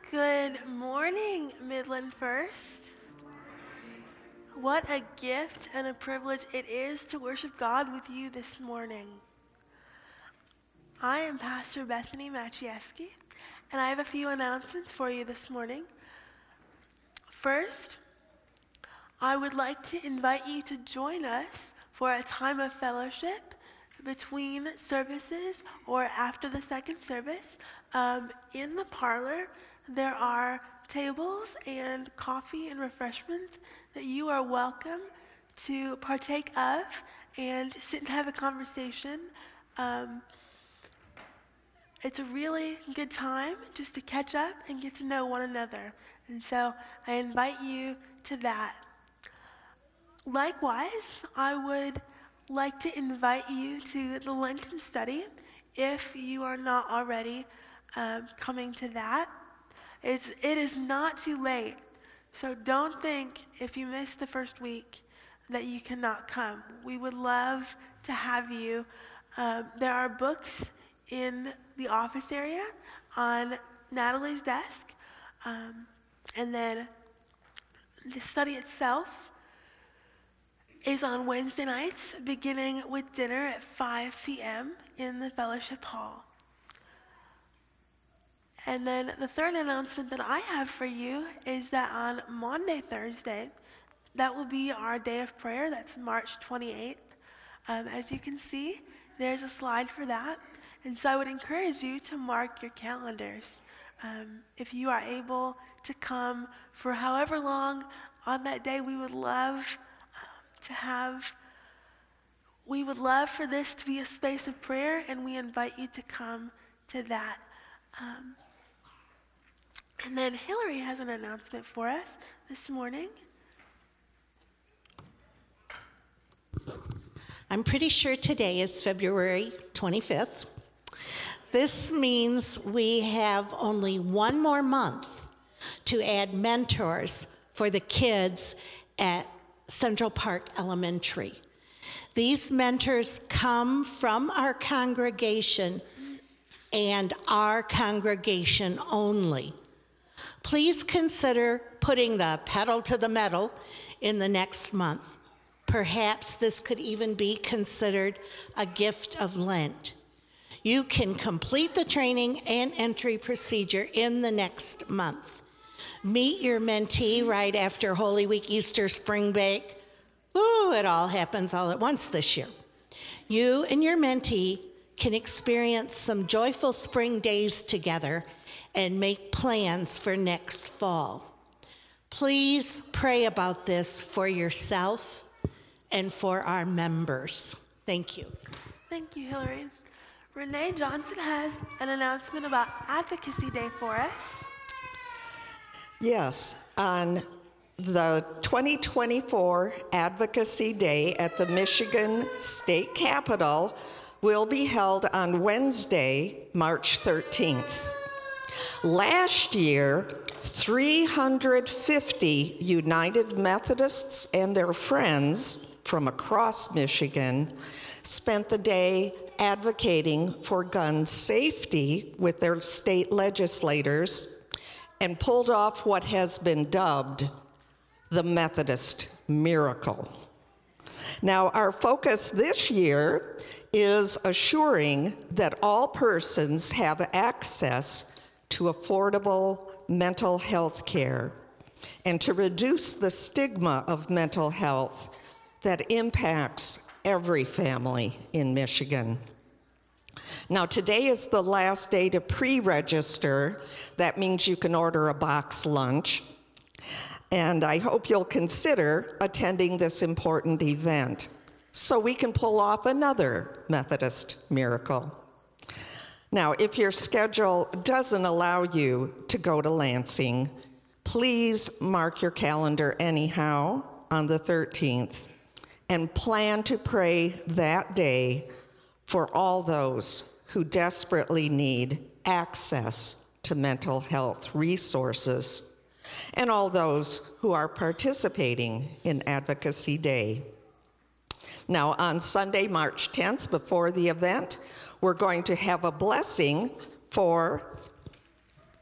Good morning, Midland First. What a gift and a privilege it is to worship God with you this morning. I am Pastor Bethany Maciejewski, and I have a few announcements for you this morning. First, I would like to invite you to join us for a time of fellowship between services or after the second service. In the parlor, there are tables and coffee and refreshments that you are welcome to partake of and sit and have a conversation. It's a really good time just to catch up and get to know one another. And so I invite you to that. Likewise, I would like to invite you to the Lenten study if you are not already coming to that. It is not too late, so don't think if you missed the first week that you cannot come. We would love to have you. There are books in the office area on Natalie's desk, and then the study itself is on Wednesday nights, beginning with dinner at 5 p.m. in the fellowship hall. And then the third announcement that I have for you is that on Maundy, Thursday, that will be our day of prayer. That's March 28th. As you can see, there's a slide for that. And so I would encourage you to mark your calendars. If you are able to come for however long on that day, we would love for this to be a space of prayer, and we invite you to come to that. And then Hillary has an announcement for us this morning. I'm pretty sure today is February 25th. This means we have only one more month to add mentors for the kids at Central Park Elementary. These mentors come from our congregation and our congregation only. Please consider putting the pedal to the metal in the next month. Perhaps this could even be considered a gift of Lent. You can complete the training and entry procedure in the next month. Meet your mentee right after Holy Week, Easter, spring break. Ooh, it all happens all at once this year. You and your mentee can experience some joyful spring days together and make plans for next fall. Please pray about this for yourself and for our members. Thank you. Thank you, Hillary. Renee Johnson has an announcement about Advocacy Day for us. Yes, on the 2024 Advocacy Day at the Michigan State Capitol will be held on Wednesday, March 13th. Last year, 350 United Methodists and their friends from across Michigan spent the day advocating for gun safety with their state legislators and pulled off what has been dubbed the Methodist miracle. Now, our focus this year is assuring that all persons have access to affordable mental health care and to reduce the stigma of mental health that impacts every family in Michigan. Now, today is the last day to pre-register. That means you can order a box lunch. And I hope you'll consider attending this important event so we can pull off another Methodist miracle. Now, if your schedule doesn't allow you to go to Lansing, please mark your calendar anyhow on the 13th and plan to pray that day for all those who desperately need access to mental health resources and all those who are participating in Advocacy Day. Now, on Sunday, March 10th, before the event, we're going to have a blessing for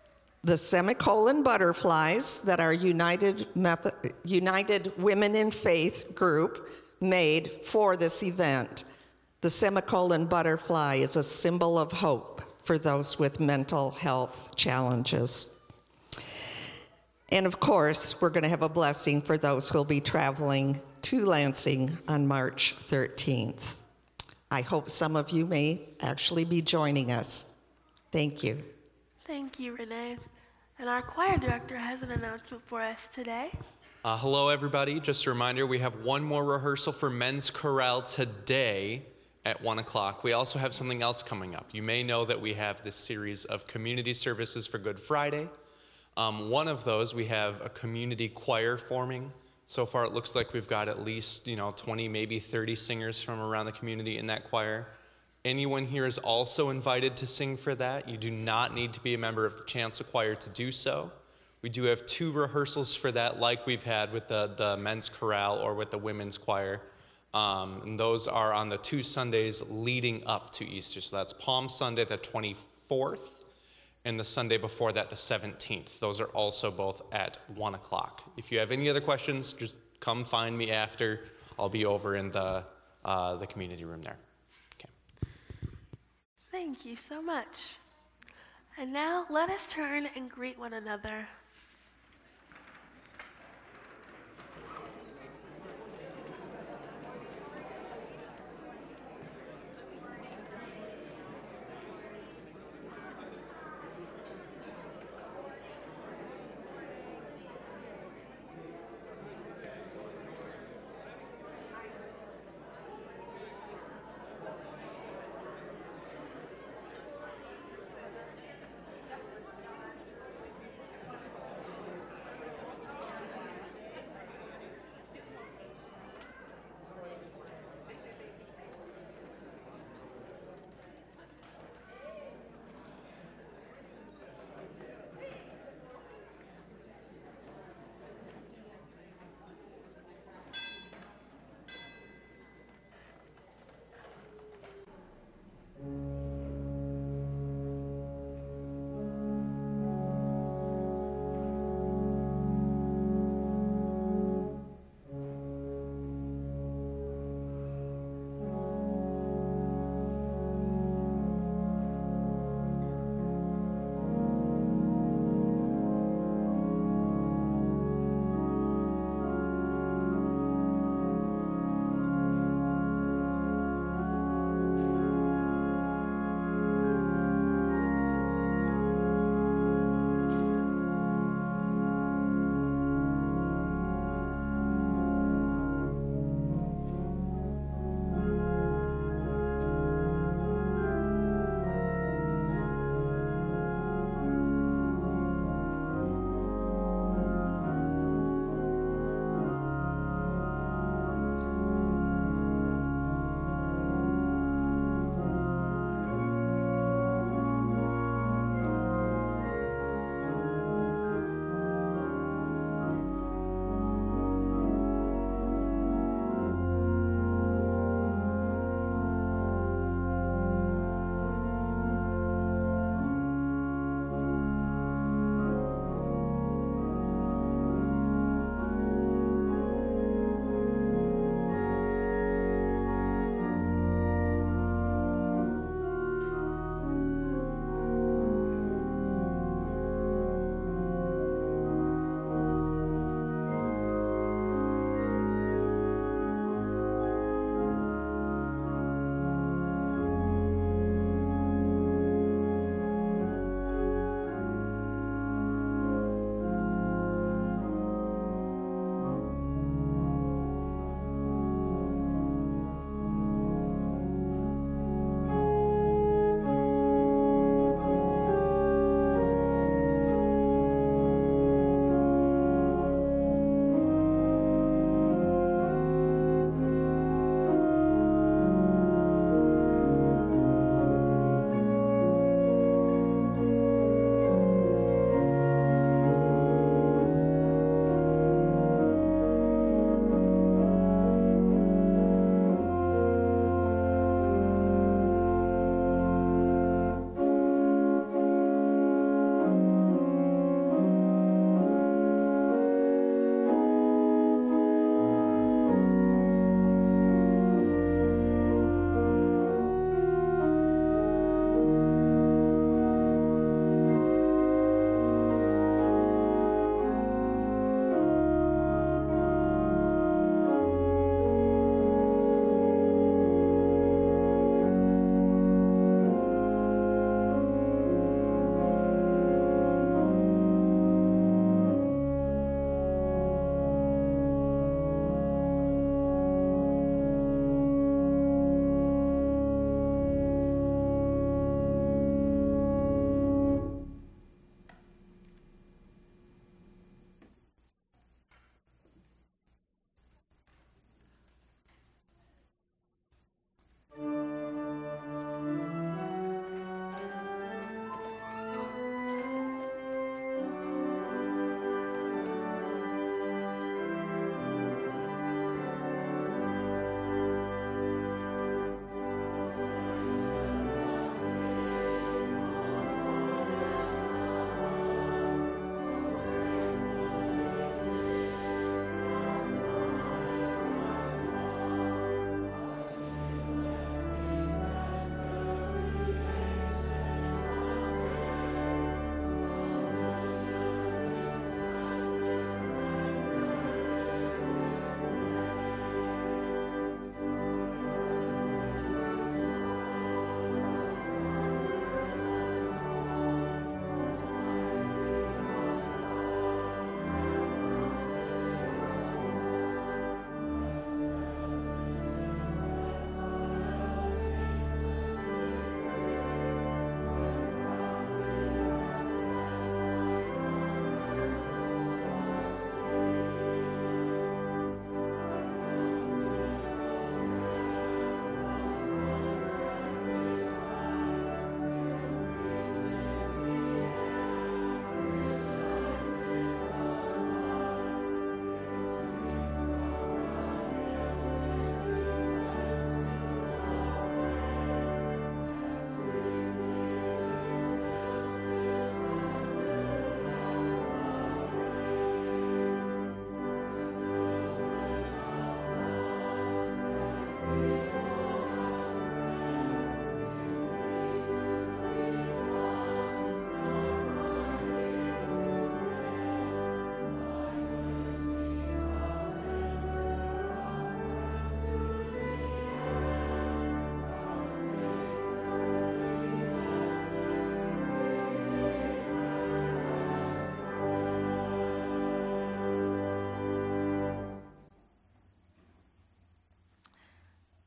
The semicolon butterflies that our United Women in Faith group made for this event. The semicolon butterfly is a symbol of hope for those with mental health challenges. And of course, we're going to have a blessing for those who will be traveling to Lansing on March 13th. I hope some of you may actually be joining us. Thank you. Thank you, Renee. And our choir director has an announcement for us today. Hello, everybody. Just a reminder, we have one more rehearsal for Men's Chorale today at 1 o'clock. We also have something else coming up. You may know that we have this series of community services for Good Friday. One of those, we have a community choir forming. So far, it looks like we've got at least 20, maybe 30 singers from around the community in that choir. Anyone here is also invited to sing for that. You do not need to be a member of the chancel choir to do so. We do have 2 rehearsals for that, like we've had with the men's chorale or with the women's choir. And those are on the 2 Sundays leading up to Easter. So that's Palm Sunday, the 24th, and the Sunday before that, the 17th. Those are also both at 1 o'clock. If you have any other questions, just come find me after. I'll be over in the community room there. Okay. Thank you so much. And now let us turn and greet one another.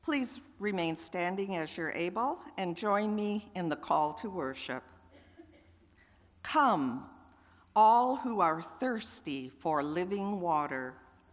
Please remain standing as you're able and join me in the call to worship. Come, all who are thirsty for living water.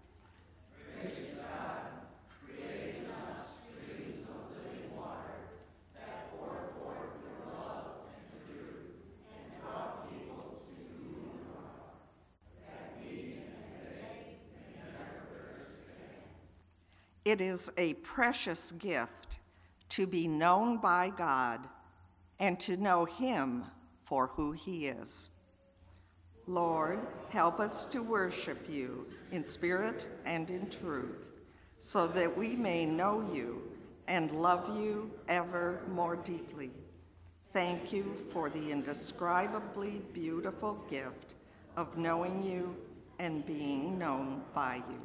It is a precious gift to be known by God and to know Him for who He is. Lord, help us to worship You in spirit and in truth, so that we may know You and love You ever more deeply. Thank You for the indescribably beautiful gift of knowing You and being known by You.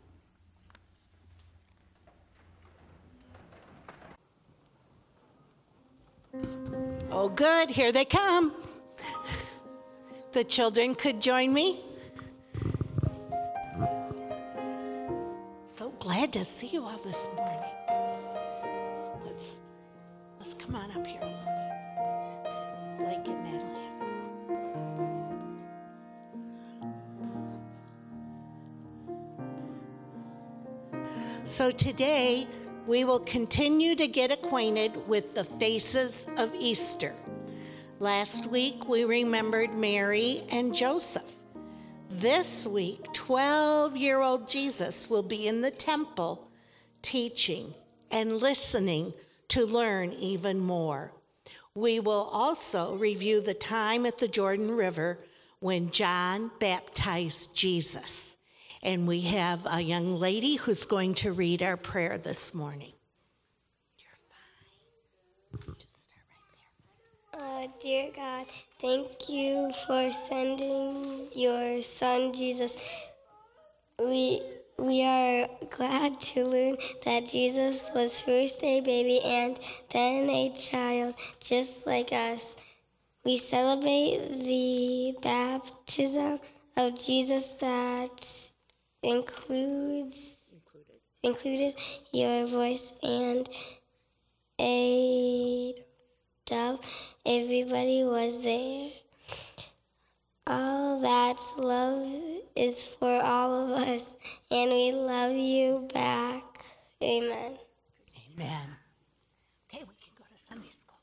Oh, good, here they come. The children could join me. So glad to see you all this morning. Let's come on up here a little bit. Blake and Natalie. So today, we will continue to get acquainted with the faces of Easter. Last week, we remembered Mary and Joseph. This week, 12-year-old Jesus will be in the temple teaching and listening to learn even more. We will also review the time at the Jordan River when John baptized Jesus. And we have a young lady who's going to read our prayer this morning. You're fine. Just start right there. Dear God, thank You for sending Your Son, Jesus. We are glad to learn that Jesus was first a baby and then a child, just like us. We celebrate the baptism of Jesus that included Your voice and a dove. Everybody was there. All that's love is for all of us, and we love You back. Amen. Amen. Okay, we can go to Sunday school.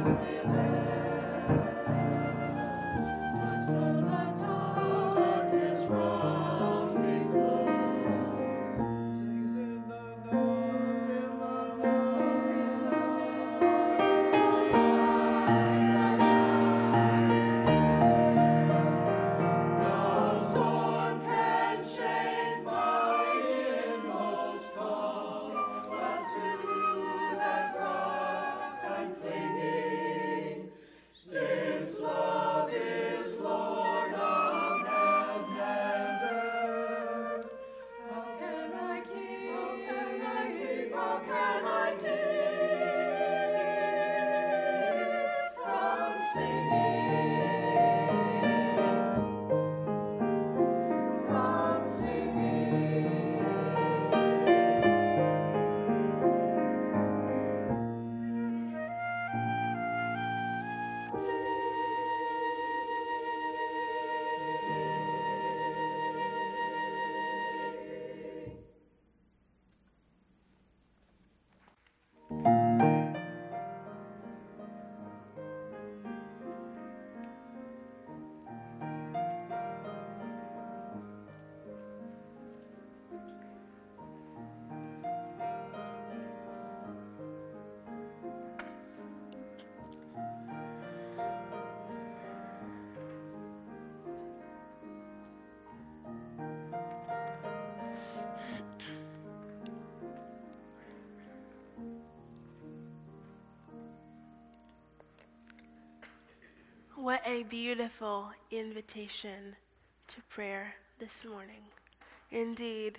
What a beautiful invitation to prayer this morning. Indeed,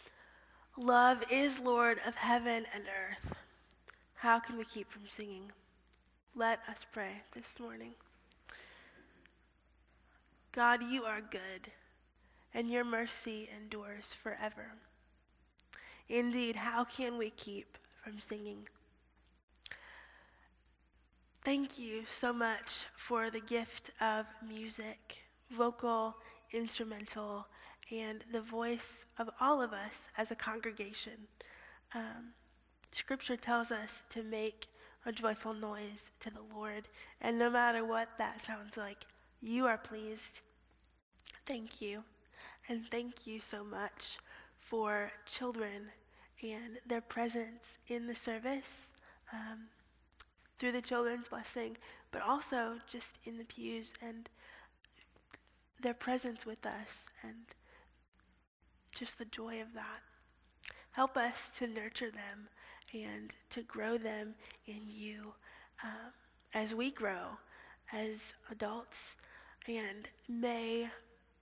love is Lord of heaven and earth. How can we keep from singing? Let us pray this morning. God, you are good, and your mercy endures forever. Indeed, how can we keep from singing? Thank you so much for the gift of music, vocal, instrumental, and the voice of all of us as a congregation. Scripture tells us to make a joyful noise to the Lord, and no matter what that sounds like, you are pleased. Thank you, and thank you so much for children and their presence in the service. Through the children's blessing, but also just in the pews and their presence with us and just the joy of that. Help us to nurture them and to grow them in you as we grow as adults. And may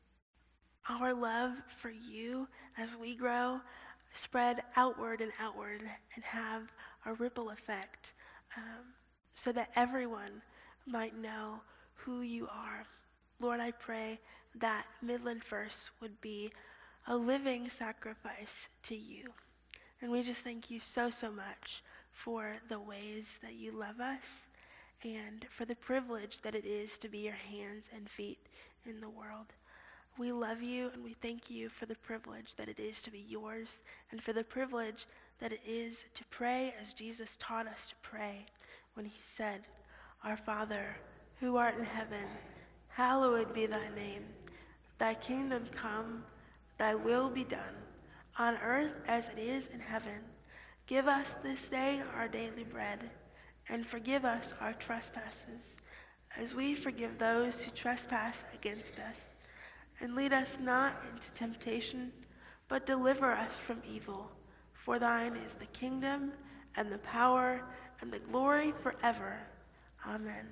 our love for you as we grow spread outward and have a ripple effect so that everyone might know who you are. Lord, I pray that Midland First would be a living sacrifice to you. And we just thank you so much for the ways that you love us and for the privilege that it is to be your hands and feet in the world. We love you, and we thank you for the privilege that it is to be yours and for the privilege that it is to pray as Jesus taught us to pray when he said, "Our Father, who art in heaven, hallowed be thy name. Thy kingdom come, thy will be done, on earth as it is in heaven. Give us this day our daily bread, and forgive us our trespasses, as we forgive those who trespass against us. And lead us not into temptation, but deliver us from evil. For thine is the kingdom, and the power, and the glory forever. Amen."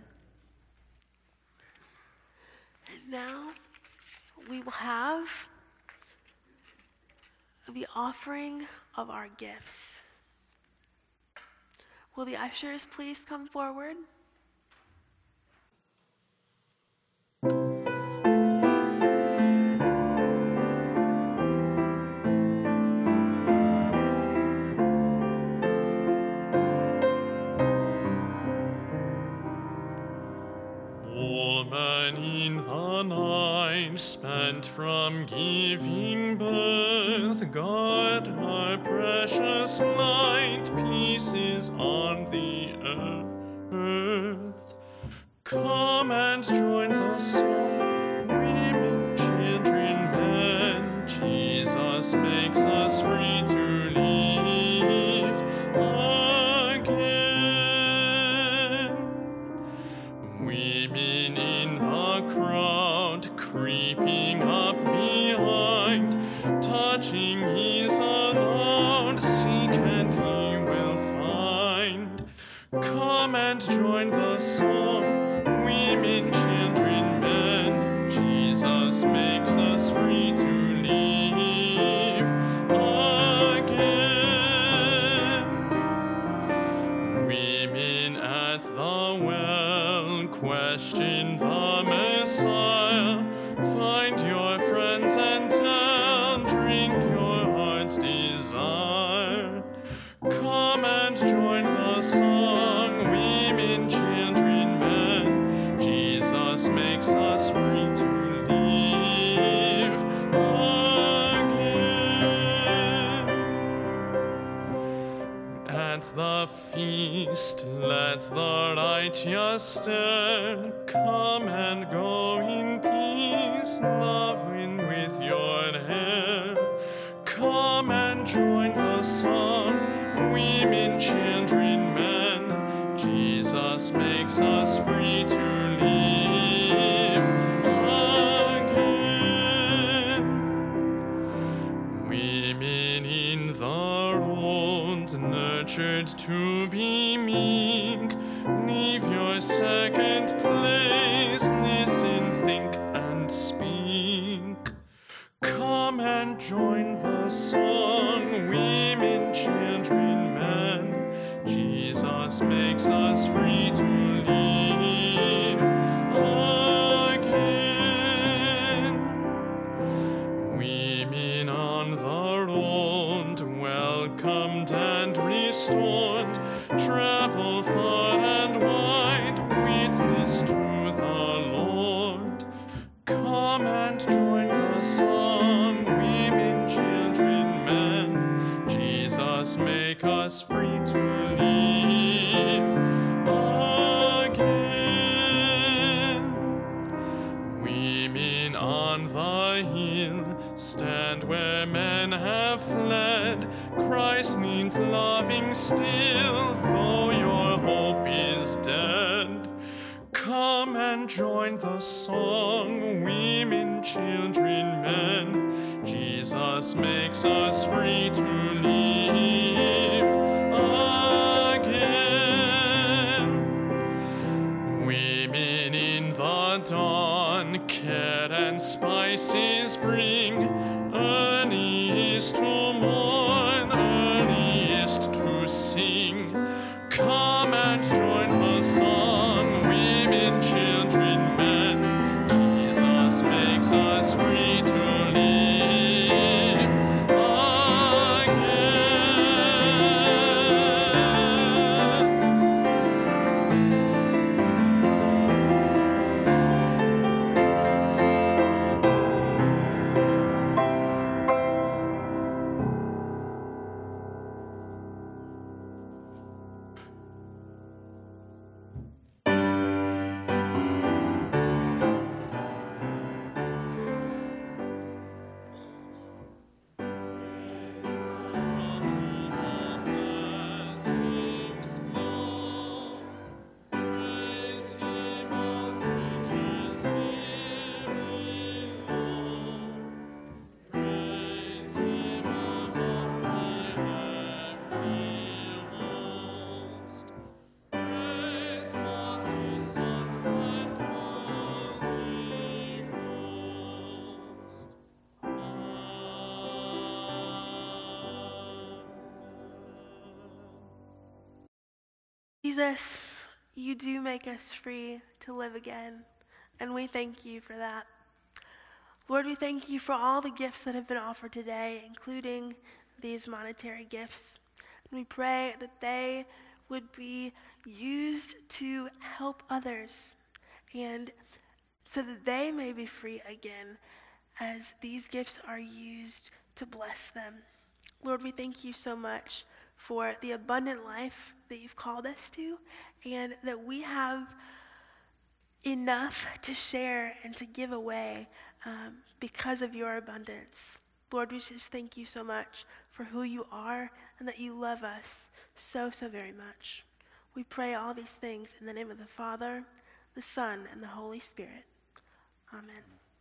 And now we will have the offering of our gifts. Will the ushers please come forward? Woman in the night spent from giving birth, God, our precious light, peace is on the earth. earth. Come and join the song, women, children, men. Jesus makes us free to live again. Women in the crowd, creeping up behind, touching his allowed, seek and he will find. Come and join the song, women, children, men. Jesus makes us free to live again. Women at the well question the Messiah. Find your friends and tell, drink your heart's desire. Come and join the song, women, children, men. Jesus makes us free to live again. At the feast, let the righteous stand. Come and go in peace, loving with your hand. Come and join the song, women, children, men. Jesus makes us free to live again. Women in the road, nurtured to be meek, leave your second place, listen, think, and speak. Come and join the song, women, children, men. Jesus makes us free to live again. Women on the road, welcomed and restored, travel far and wide, witness to the Lord. Come and join the song, women, children, men. Jesus make us free to live again. Women on the hill, stand where men have fled. Christ needs loving still, though your hope is dead. Come and join the song, women, children, men. Jesus makes us free to live again. Women in the dawn, care and spices bring. Earliest to mourn, earliest to sing. Come and join the song, women, children, men. Jesus makes us free to live again. Jesus, you do make us free to live again, and we thank you for that. Lord, we thank you for all the gifts that have been offered today, including these monetary gifts. And we pray that they would be used to help others, and so that they may be free again as these gifts are used to bless them. Lord, we thank you so much for the abundant life that you've called us to, and that we have enough to share and to give away because of your abundance. Lord, we just thank you so much for who you are and that you love us so, so very much. We pray all these things in the name of the Father, the Son, and the Holy Spirit. Amen.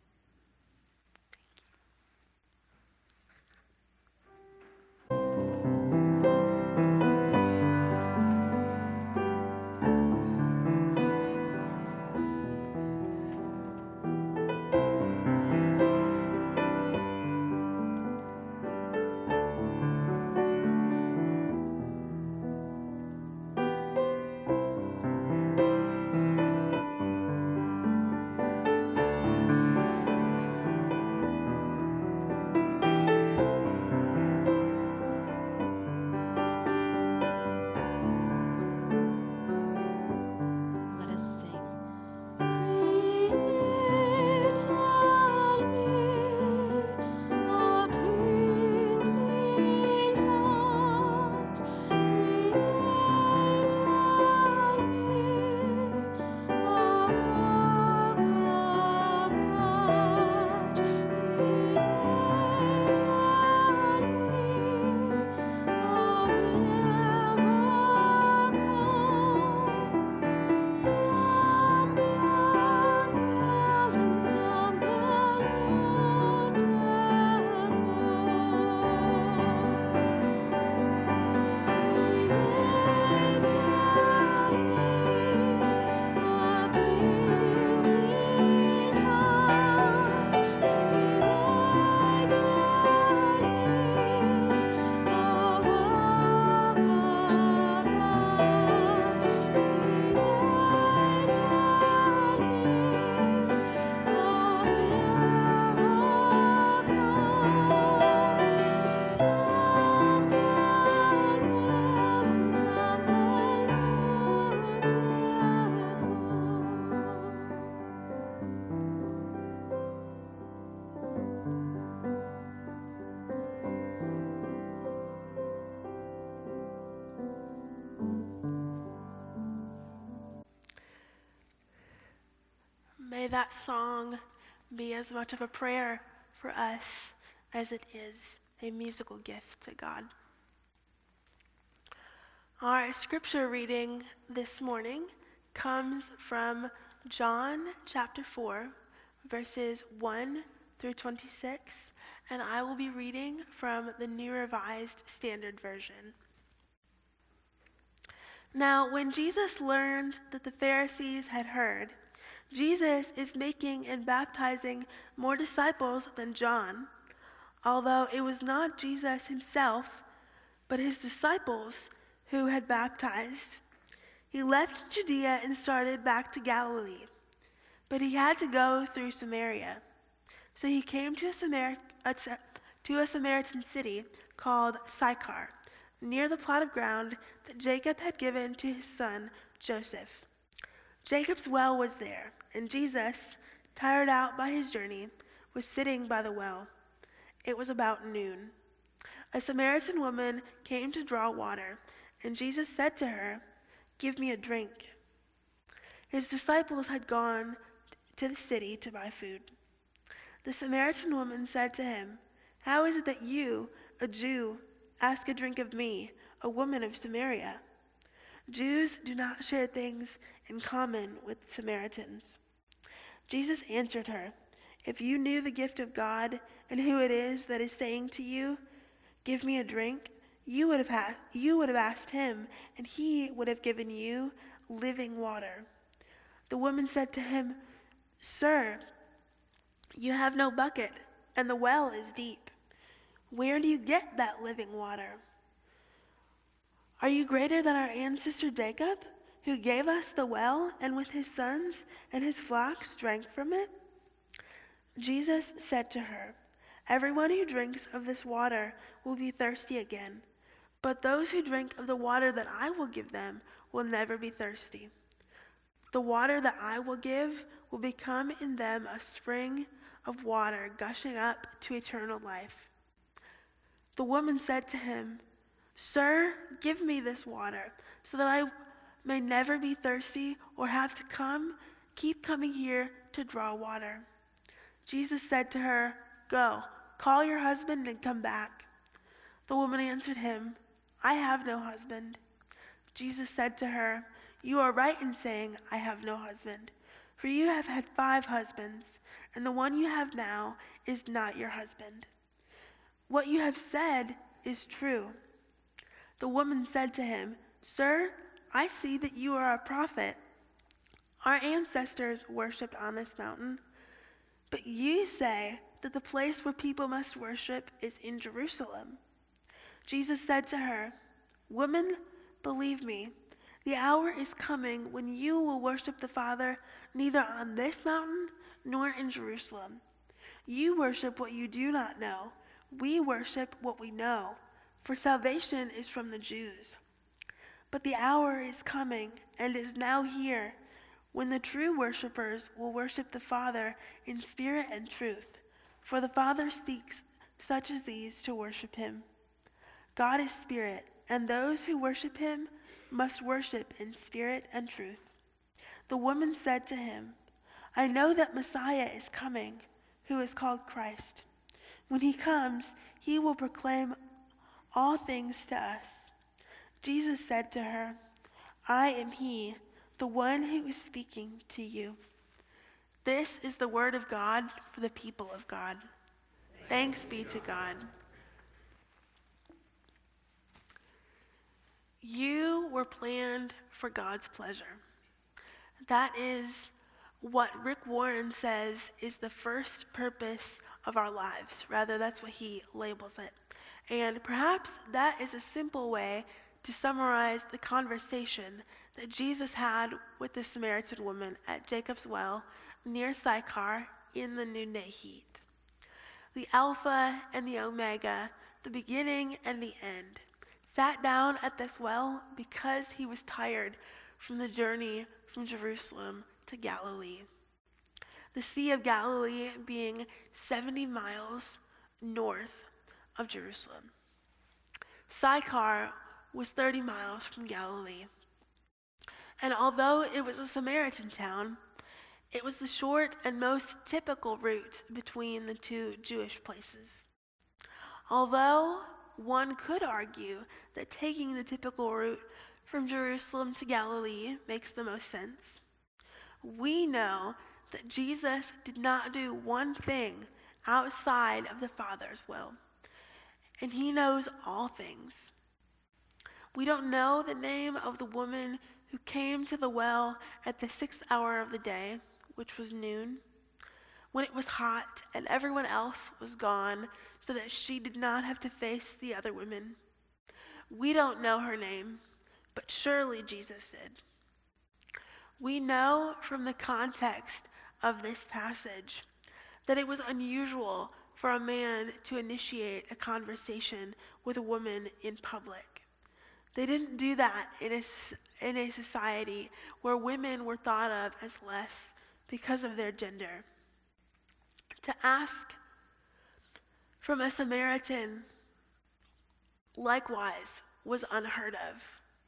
Let us sing. May that song be as much of a prayer for us as it is a musical gift to God. Our scripture reading this morning comes from John chapter 4, verses 1 through 26, and I will be reading from the New Revised Standard Version. Now, when Jesus learned that the Pharisees had heard, Jesus is making and baptizing more disciples than John, although it was not Jesus himself, but his disciples who had baptized. He left Judea and started back to Galilee, but he had to go through Samaria. So he came to a Samaritan city called Sychar, near the plot of ground that Jacob had given to his son Joseph. Jacob's well was there, and Jesus, tired out by his journey, was sitting by the well. It was about noon. A Samaritan woman came to draw water, and Jesus said to her, "Give me a drink." His disciples had gone to the city to buy food. The Samaritan woman said to him, "How is it that you, a Jew, ask a drink of me, a woman of Samaria?" Jews do not share things in common with Samaritans. Jesus answered her, "If you knew the gift of God and who it is that is saying to you, 'Give me a drink,' you would have asked him, and he would have given you living water." The woman said to him, "Sir, you have no bucket, and the well is deep. Where do you get that living water? Are you greater than our ancestor Jacob, who gave us the well and with his sons and his flocks drank from it?" Jesus said to her, "Everyone who drinks of this water will be thirsty again, but those who drink of the water that I will give them will never be thirsty. The water that I will give will become in them a spring of water gushing up to eternal life." The woman said to him, "Sir, give me this water, so that I may never be thirsty or have to keep coming here to draw water." Jesus said to her, "Go, call your husband and come back." The woman answered him, "I have no husband." Jesus said to her, "You are right in saying, 'I have no husband,' for you have had 5 husbands, and the one you have now is not your husband. What you have said is true." The woman said to him, "Sir, I see that you are a prophet. Our ancestors worshipped on this mountain, but you say that the place where people must worship is in Jerusalem." Jesus said to her, "Woman, believe me, the hour is coming when you will worship the Father neither on this mountain nor in Jerusalem. You worship what you do not know. We worship what we know, for salvation is from the Jews. But the hour is coming, and is now here, when the true worshipers will worship the Father in spirit and truth, for the Father seeks such as these to worship him. God is spirit, and those who worship him must worship in spirit and truth." The woman said to him, "I know that Messiah is coming, who is called Christ. When he comes, he will proclaim all things to us." Jesus said to her, "I am he, the one who is speaking to you." This is the word of God for the people of God. Thanks be to God. You were planned for God's pleasure. That is what Rick Warren says is the first purpose of our lives. Rather, that's what he labels it. And perhaps that is a simple way to summarize the conversation that Jesus had with the Samaritan woman at Jacob's well near Sychar in the noonday heat. The Alpha and the Omega, the beginning and the end, sat down at this well because he was tired from the journey from Jerusalem to Galilee. The Sea of Galilee being 70 miles north of Jerusalem. Sychar was 30 miles from Galilee. And although it was a Samaritan town, it was the short and most typical route between the two Jewish places. Although one could argue that taking the typical route from Jerusalem to Galilee makes the most sense, we know that Jesus did not do one thing outside of the Father's will, and he knows all things. We don't know the name of the woman who came to the well at the 6th hour of the day, which was noon, when it was hot and everyone else was gone, so that she did not have to face the other women. We don't know her name, but surely Jesus did. We know from the context of this passage that it was unusual for a man to initiate a conversation with a woman in public. They didn't do that in a society where women were thought of as less because of their gender. To ask from a Samaritan, likewise, was unheard of.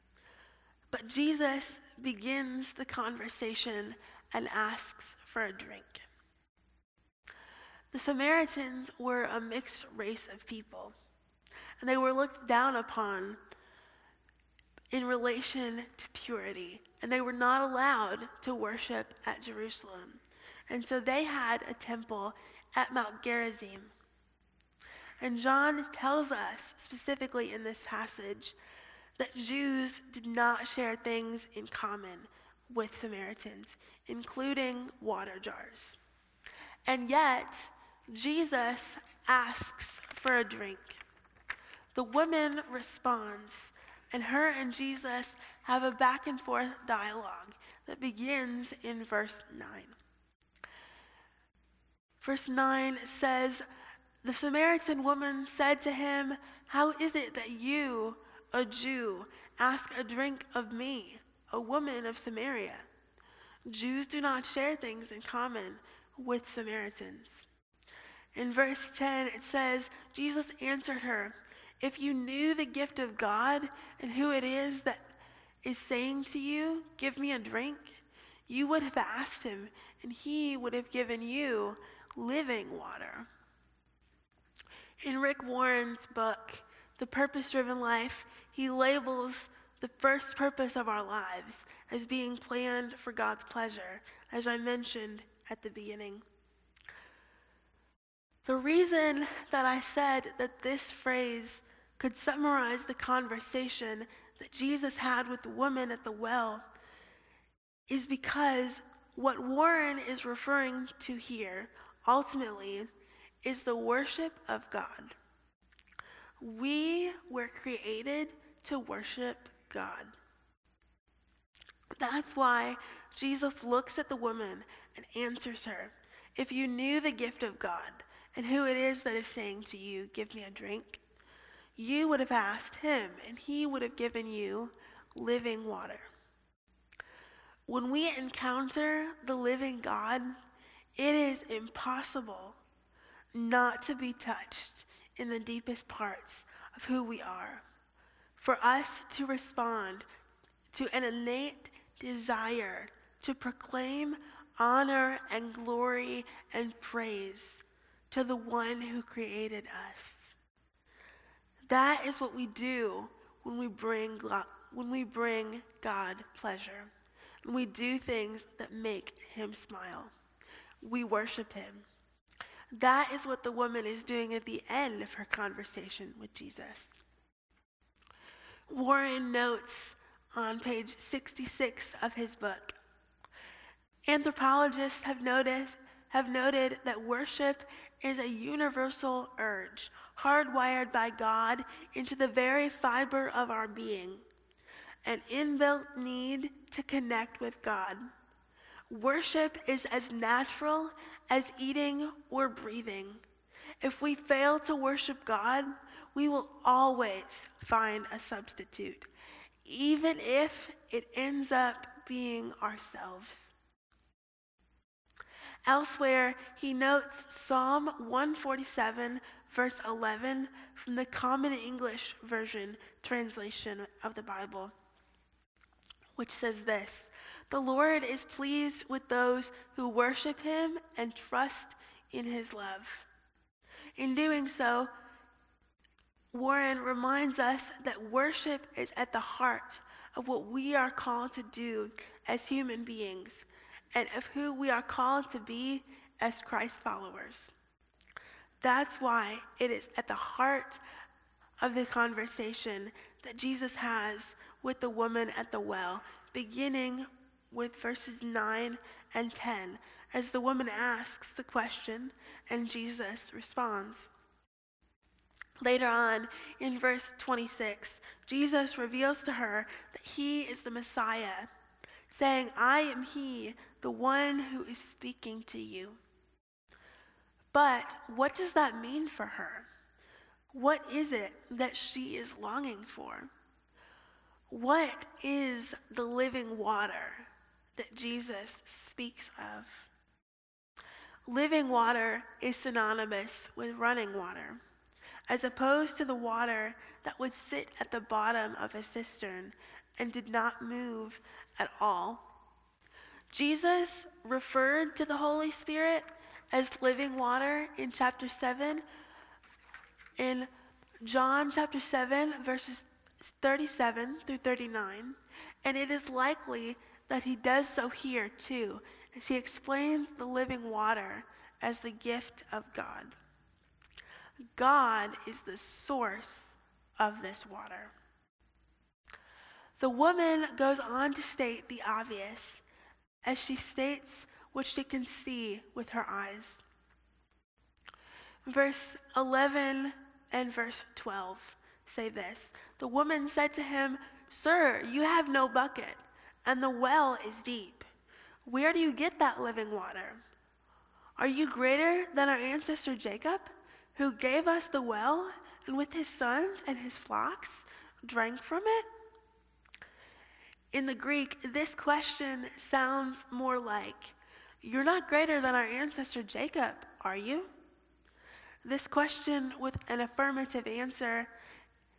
But Jesus begins the conversation and asks for a drink. The Samaritans were a mixed race of people, and they were looked down upon in relation to purity, and they were not allowed to worship at Jerusalem. And so they had a temple at Mount Gerizim. And John tells us, specifically in this passage, that Jews did not share things in common with Samaritans, including water jars. And yet, Jesus asks for a drink. The woman responds, and her and Jesus have a back and forth dialogue that begins in verse 9. Verse 9 says, "The Samaritan woman said to him, 'How is it that you, a Jew, ask a drink of me, a woman of Samaria?' Jews do not share things in common with Samaritans." In verse 10, it says, Jesus answered her, If you knew the gift of God and who it is that is saying to you, 'Give me a drink,' you would have asked him, and he would have given you living water." In Rick Warren's book, The Purpose-Driven Life, he labels the first purpose of our lives as being planned for God's pleasure, as I mentioned at the beginning. The reason that I said that this phrase could summarize the conversation that Jesus had with the woman at the well is because what Warren is referring to here, ultimately, is the worship of God. We were created to worship God. That's why Jesus looks at the woman and answers her, "If you knew the gift of God and who it is that is saying to you, 'Give me a drink,' you would have asked him, and he would have given you living water." When we encounter the living God, it is impossible not to be touched in the deepest parts of who we are, for us to respond to an innate desire to proclaim honor and glory and praise to the one who created us. That is what we do when we bring God pleasure. When we do things that make him smile. We worship him. That is what the woman is doing at the end of her conversation with Jesus. Warren notes on page 66 of his book, anthropologists have noted that worship is a universal urge, hardwired by God into the very fiber of our being, an inbuilt need to connect with God. Worship is as natural as eating or breathing. If we fail to worship God, we will always find a substitute, even if it ends up being ourselves. Elsewhere, he notes Psalm 147, verse 11 from the Common English Version translation of the Bible, which says this: "The Lord is pleased with those who worship him and trust in his love." In doing so, Warren reminds us that worship is at the heart of what we are called to do as human beings and of who we are called to be as Christ followers. That's why it is at the heart of the conversation that Jesus has with the woman at the well, beginning with verses 9 and 10, as the woman asks the question and Jesus responds. Later on, in verse 26, Jesus reveals to her that he is the Messiah, saying, "I am he, the one who is speaking to you." But what does that mean for her? What is it that she is longing for? What is the living water that Jesus speaks of? Living water is synonymous with running water, as opposed to the water that would sit at the bottom of a cistern and did not move at all. Jesus referred to the Holy Spirit as living water in chapter 7. In John chapter 7, verses 37 through 39, and it is likely that he does so here too, as he explains the living water as the gift of God. God is the source of this water. The woman goes on to state the obvious, as she states what she can see with her eyes. Verse 11 and verse 12 say this: "The woman said to him, 'Sir, you have no bucket, and the well is deep. Where do you get that living water? Are you greater than our ancestor Jacob, who gave us the well, and with his sons and his flocks drank from it?'" In the Greek, this question sounds more like, "You're not greater than our ancestor Jacob, are you?" This question with an affirmative answer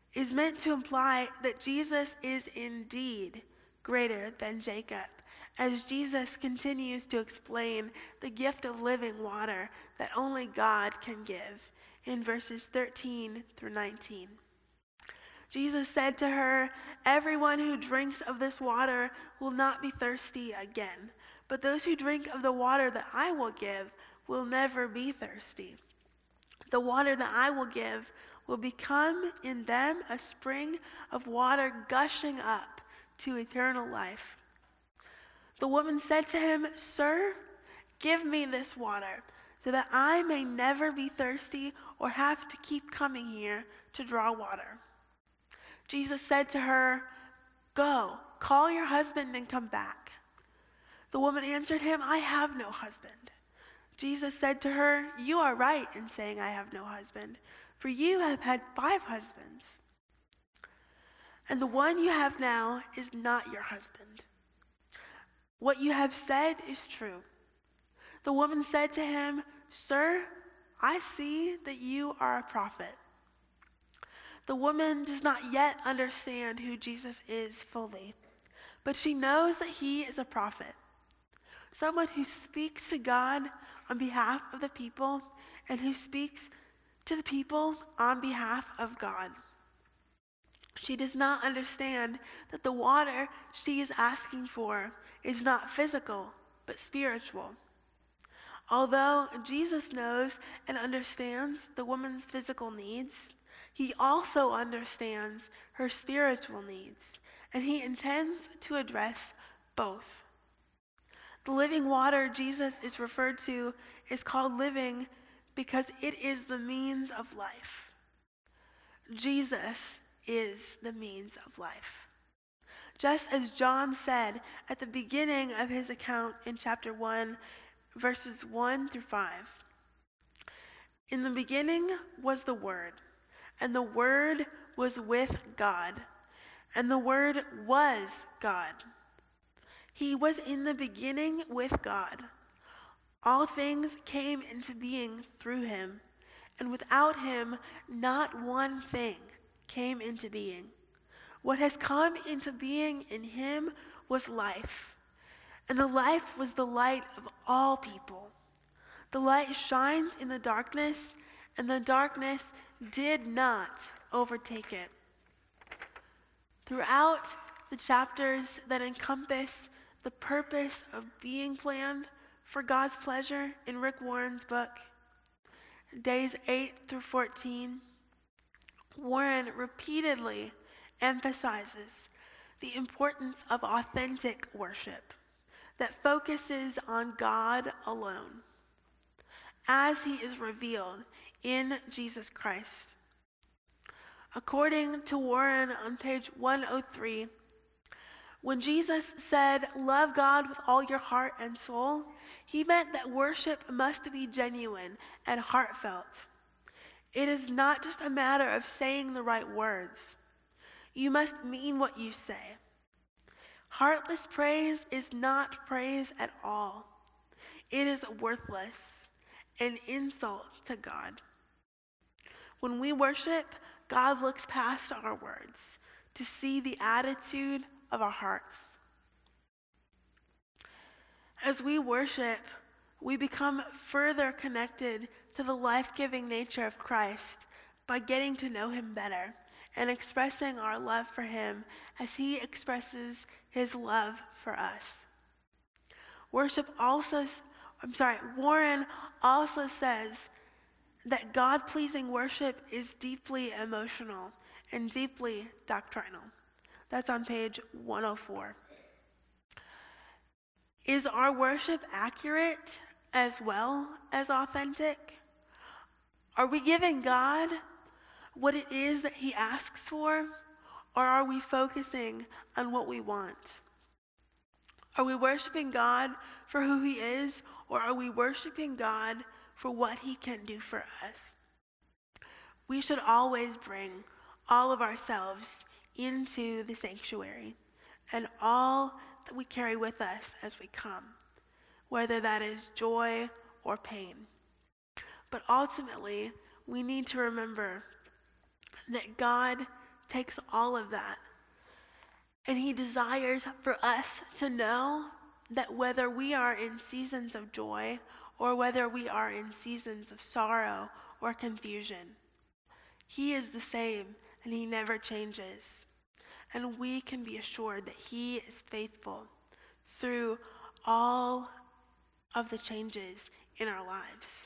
is meant to imply that Jesus is indeed greater than Jacob, as Jesus continues to explain the gift of living water that only God can give in verses 13 through 19. Jesus said to her, "Everyone who drinks of this water will not be thirsty again, but those who drink of the water that I will give will never be thirsty. The water that I will give will become in them a spring of water gushing up to eternal life." The woman said to him, "Sir, give me this water so that I may never be thirsty or have to keep coming here to draw water." Jesus said to her, "Go, call your husband and come back." The woman answered him, "I have no husband." Jesus said to her, "You are right in saying I have no husband, for you have had 5 husbands, and the one you have now is not your husband. What you have said is true." The woman said to him, "Sir, I see that you are a prophet." The woman does not yet understand who Jesus is fully, but she knows that he is a prophet, someone who speaks to God on behalf of the people and who speaks to the people on behalf of God. She does not understand that the water she is asking for is not physical, but spiritual. Although Jesus knows and understands the woman's physical needs, he also understands her spiritual needs, and he intends to address both. The living water Jesus is referred to is called living because it is the means of life. Jesus is the means of life. Just as John said at the beginning of his account in chapter 1, verses 1 through 5. "In the beginning was the Word, and the Word was with God, and the Word was God. He was in the beginning with God. All things came into being through him, and without him not one thing came into being. What has come into being in him was life, and the life was the light of all people. The light shines in the darkness, and the darkness did not overtake it." Throughout the chapters that encompass the purpose of being planned for God's pleasure in Rick Warren's book, days 8 through 14, Warren repeatedly emphasizes the importance of authentic worship that focuses on God alone, as he is revealed in Jesus Christ. According to Warren on page 103, when Jesus said, "Love God with all your heart and soul," he meant that worship must be genuine and heartfelt. It is not just a matter of saying the right words. You must mean what you say. Heartless praise is not praise at all. It is worthless, an insult to God. When we worship, God looks past our words to see the attitude of our hearts. As we worship, we become further connected to the life-giving nature of Christ by getting to know him better and expressing our love for him as he expresses his love for us. Warren also says that God-pleasing worship is deeply emotional and deeply doctrinal. That's on page 104. Is our worship accurate as well as authentic? Are we giving God what it is that he asks for, or are we focusing on what we want? Are we worshiping God for who he is, or are we worshiping God for what he can do for us? We should always bring all of ourselves into the sanctuary and all that we carry with us as we come, whether that is joy or pain. But ultimately, we need to remember that God takes all of that. And he desires for us to know that whether we are in seasons of joy or whether we are in seasons of sorrow or confusion, he is the same and he never changes. And we can be assured that he is faithful through all of the changes in our lives.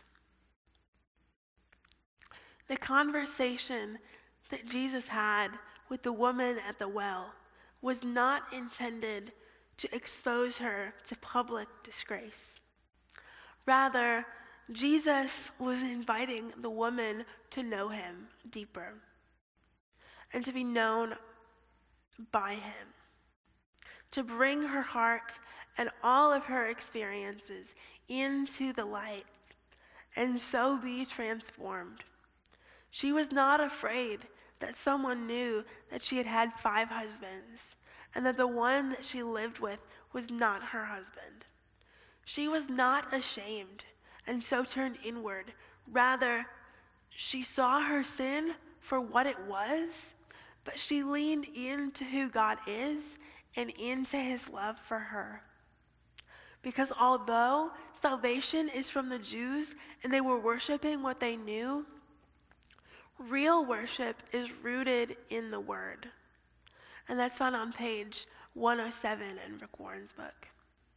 The conversation that Jesus had with the woman at the well was not intended to expose her to public disgrace. Rather, Jesus was inviting the woman to know him deeper and to be known by him, to bring her heart and all of her experiences into the light and so be transformed. She was not afraid that someone knew that she had had 5 husbands and that the one that she lived with was not her husband. She was not ashamed and so turned inward. Rather, she saw her sin for what it was, but she leaned into who God is and into his love for her. Because although salvation is from the Jews and they were worshiping what they knew, real worship is rooted in the Word. And that's found on page 107 in Rick Warren's book.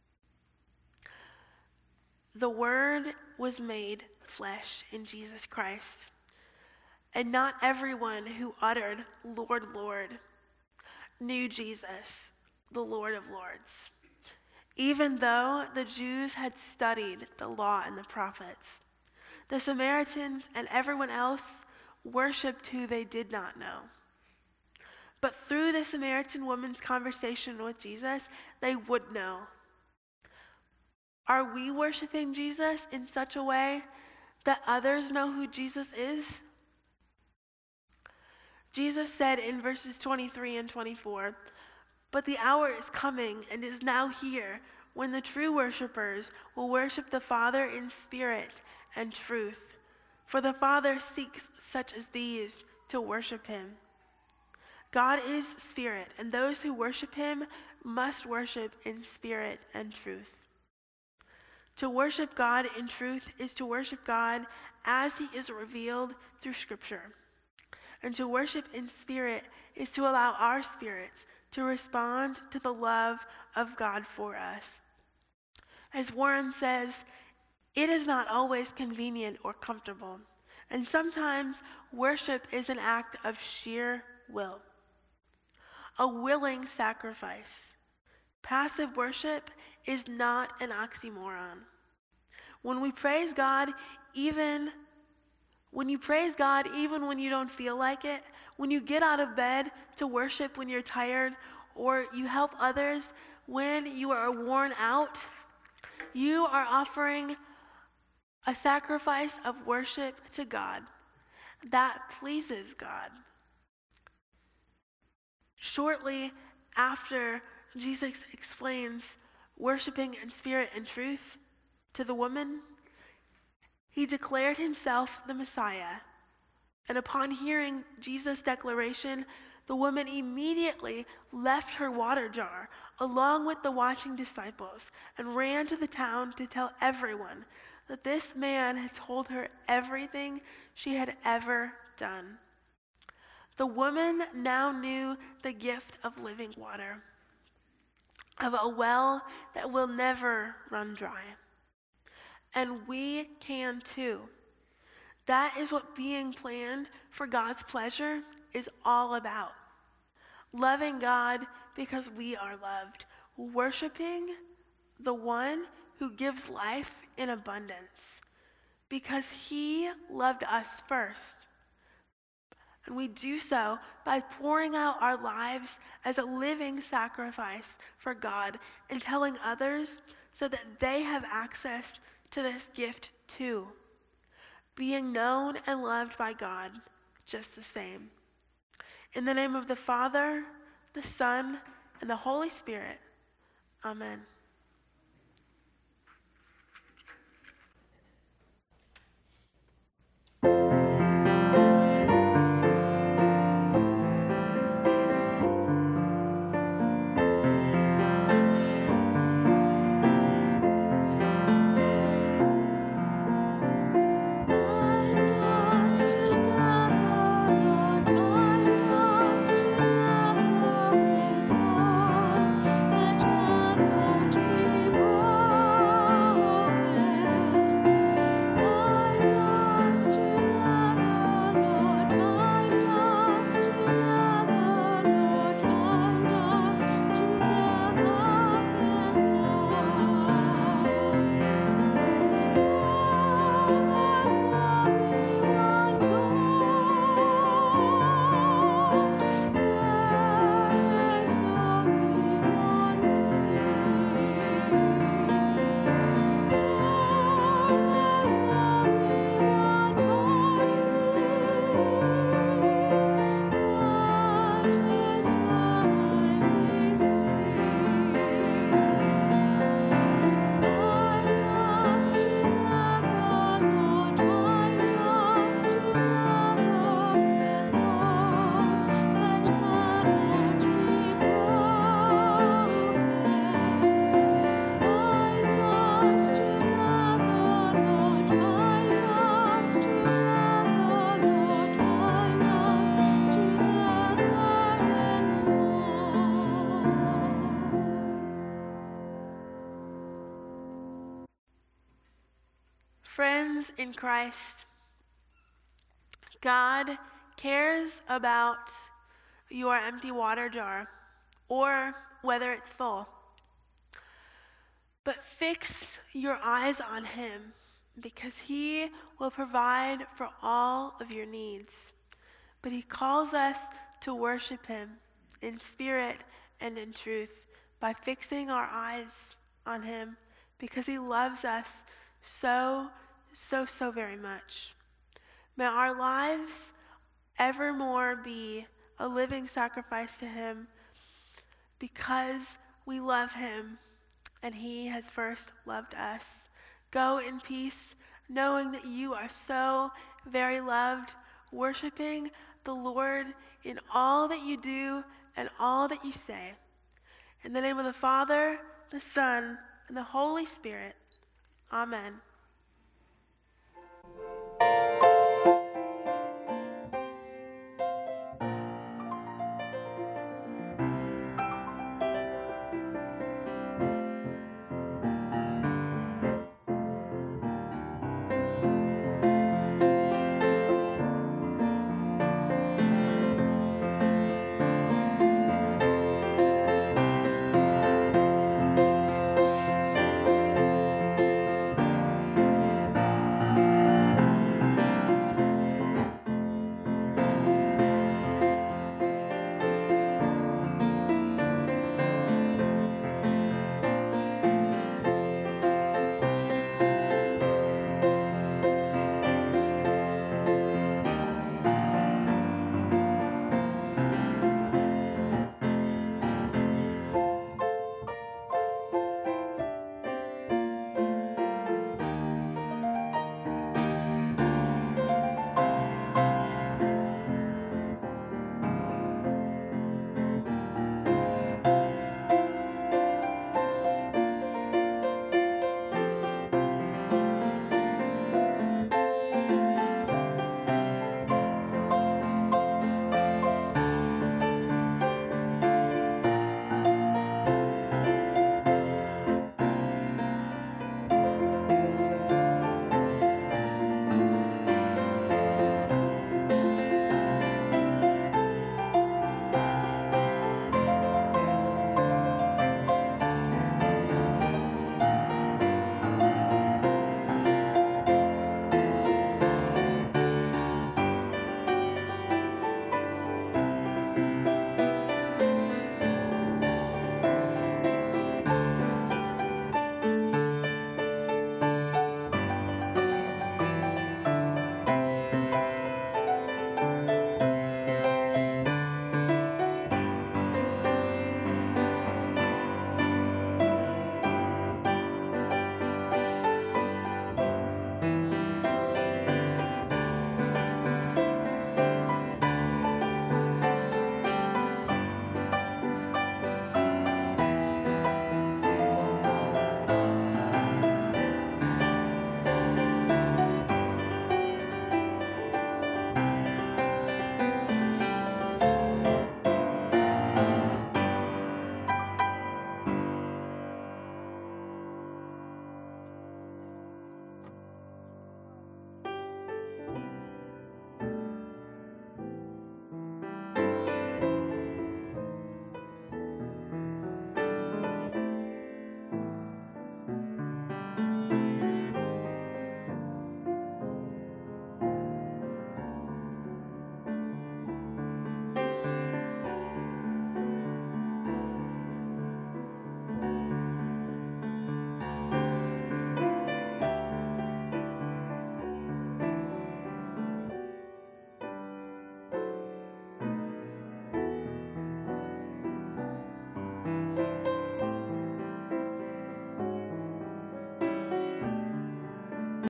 The Word was made flesh in Jesus Christ. And not everyone who uttered, "Lord, Lord," knew Jesus, the Lord of Lords, even though the Jews had studied the law and the prophets. The Samaritans and everyone else worshipped who they did not know. But through the Samaritan woman's conversation with Jesus, they would know. Are we worshiping Jesus in such a way that others know who Jesus is? Jesus said in verses 23 and 24, "But the hour is coming and is now here when the true worshipers will worship the Father in spirit and truth. For the Father seeks such as these to worship him. God is spirit, and those who worship him must worship in spirit and truth." To worship God in truth is to worship God as he is revealed through Scripture. And to worship in spirit is to allow our spirits to respond to the love of God for us. As Warren says, it is not always convenient or comfortable, and sometimes worship is an act of sheer will, a willing sacrifice. Passive worship is not an oxymoron. When we praise God, even when you don't feel like it, when you get out of bed to worship when you're tired, or you help others when you are worn out, you are offering a sacrifice of worship to God that pleases God. Shortly after Jesus explains worshiping in spirit and truth to the woman, he declared himself the Messiah. And upon hearing Jesus' declaration, the woman immediately left her water jar along with the watching disciples and ran to the town to tell everyone that this man had told her everything she had ever done. The woman now knew the gift of living water, of a well that will never run dry. And we can too. That is what being planned for God's pleasure is all about. Loving God because we are loved. Worshiping the one who gives life in abundance because he loved us first. And we do so by pouring out our lives as a living sacrifice for God and telling others so that they have access to this gift too. Being known and loved by God just the same. In the name of the Father, the Son, and the Holy Spirit. Amen. Friends in Christ, God cares about your empty water jar or whether it's full. But fix your eyes on him because he will provide for all of your needs. But he calls us to worship him in spirit and in truth by fixing our eyes on him because he loves us so very much. May our lives evermore be a living sacrifice to him because we love him and he has first loved us. Go in peace, knowing that you are so very loved, worshiping the Lord in all that you do and all that you say. In the name of the Father, the Son, and the Holy Spirit. Amen.